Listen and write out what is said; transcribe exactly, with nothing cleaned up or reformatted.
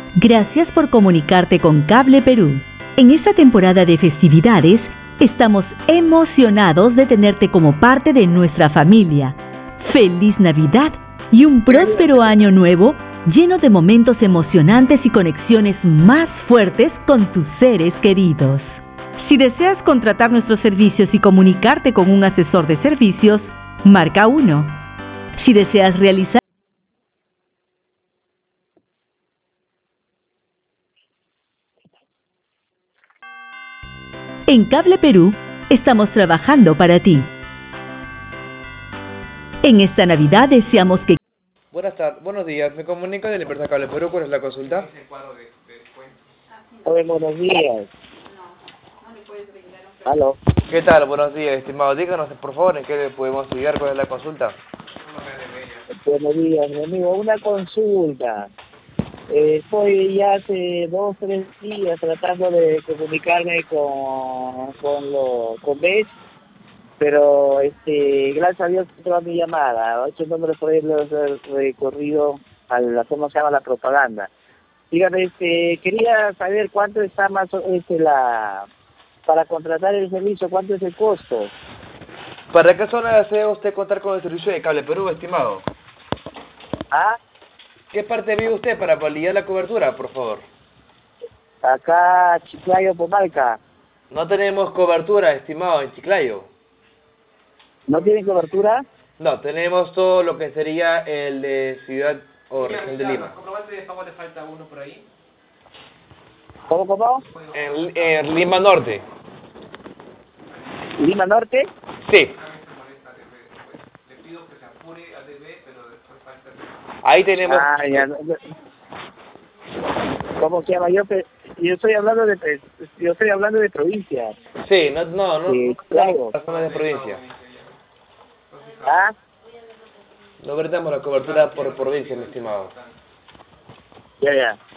Gracias por comunicarte con Cable Perú. En esta temporada de festividades, estamos emocionados de tenerte como parte de nuestra familia. ¡Feliz Navidad y un próspero año nuevo lleno de momentos emocionantes y conexiones más fuertes con tus seres queridos! Si deseas contratar nuestros servicios y comunicarte con un asesor de servicios, marca uno. Si deseas realizar En Cable Perú, estamos trabajando para ti. En esta Navidad deseamos que... Buenas tardes, buenos días, me comunico de la empresa Cable Perú, ¿cuál es la consulta? Hola, buenos días. ¿Aló? ¿Qué tal? Buenos días, estimado. Díganos, por favor, en qué le podemos ayudar, cuál es la consulta. Buenos días, mi amigo. Una consulta. Eh, estoy ya hace dos, tres días tratando de comunicarme con con lo, con B E S, pero este, gracias a Dios entró mi llamada. Ocho números por ahí los he recorrido a la, ¿cómo se llama? La propaganda. Dígame, este, quería saber cuánto está más o- este, la para contratar el servicio, cuánto es el costo. ¿Para qué zona desea usted contar con el servicio de Cable Perú, estimado? Ah, ¿Qué parte vive usted para validar la cobertura, por favor? acá Chiclayo, Pomalca. No tenemos cobertura, estimado, en Chiclayo. ¿No tienen cobertura? No, tenemos todo lo que sería el de Ciudad o región de Lima. ¿Comprobante de pago le falta uno por ahí? ¿Cómo, cómo? En, en Lima Norte. ¿Lima Norte? Sí, Le pido que se apure a D B, pero después falta el... ahí tenemos... Ah, ya. no- no. ¿Cómo se llama? Yo, pe- yo estoy hablando de pe- yo estoy hablando de provincia. Sí, no, no, no, Sí, no claro. tenemos las zonas de provincia. Ah, No brindamos la cobertura por provincia, mi estimado. ya, ya.